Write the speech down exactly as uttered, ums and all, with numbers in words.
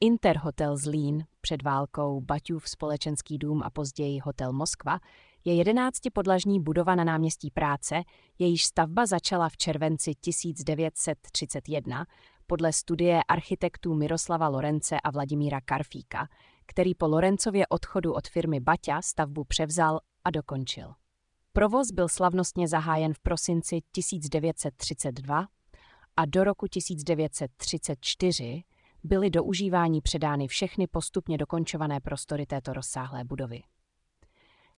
Interhotel Zlín, před válkou Baťův společenský dům a později Hotel Moskva, je jedenáctipodlažní budova na náměstí Práce, jejíž stavba začala v červenci tisíc devět set třicet jedna podle studie architektů Miroslava Lorence a Vladimíra Karfíka, který po Lorencově odchodu od firmy Baťa stavbu převzal a dokončil. Provoz byl slavnostně zahájen v prosinci tisíc devět set třicet dva a do roku tisíc devět set třicet čtyři byly do užívání předány všechny postupně dokončované prostory této rozsáhlé budovy.